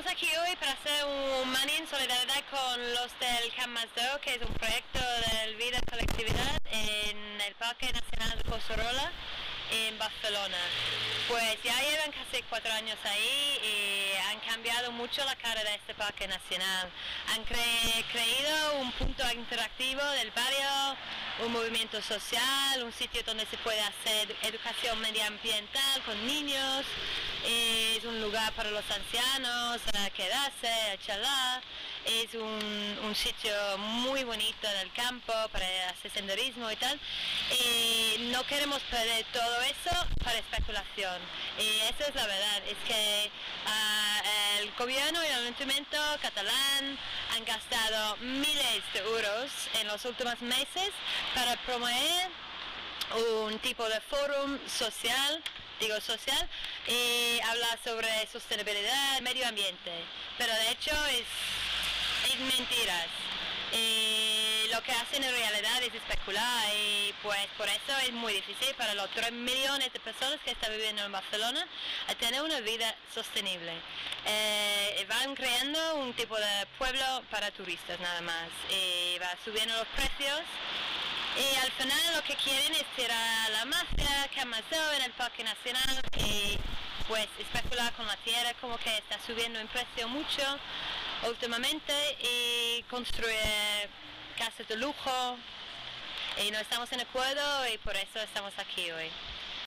Estamos aquí hoy para hacer un money en solidaridad con los del Camp Masdeu, que es un proyecto de vida y colectividad en el Parque Nacional de Collserola, en Barcelona. Pues ya llevan casi 4 años ahí y han cambiado mucho la cara de este parque nacional. Han creado un punto interactivo del barrio, un movimiento social, un sitio donde se puede hacer educación medioambiental con niños, es un lugar para los ancianos a quedarse, a charlar, es un sitio muy bonito en el campo para hacer senderismo y tal. No queremos perder todo eso para especulación, y esa es la verdad, es que el gobierno y el ayuntamiento catalán han gastado miles de euros en los últimos meses para promover un tipo de foro social, y hablar sobre sostenibilidad, medio ambiente, pero de hecho es mentiras. Lo que hacen en realidad es especular, y pues por eso es muy difícil para los 3 millones de personas que están viviendo en Barcelona a tener una vida sostenible. Van creando un tipo de pueblo para turistas nada más, y va subiendo los precios. Y al final lo que quieren es tirar la mafia Camp Masdeu en el Parque Nacional y pues especular con la tierra, como que está subiendo en precio mucho últimamente, y construir casas de lujo, y no estamos en acuerdo y por eso estamos aquí hoy.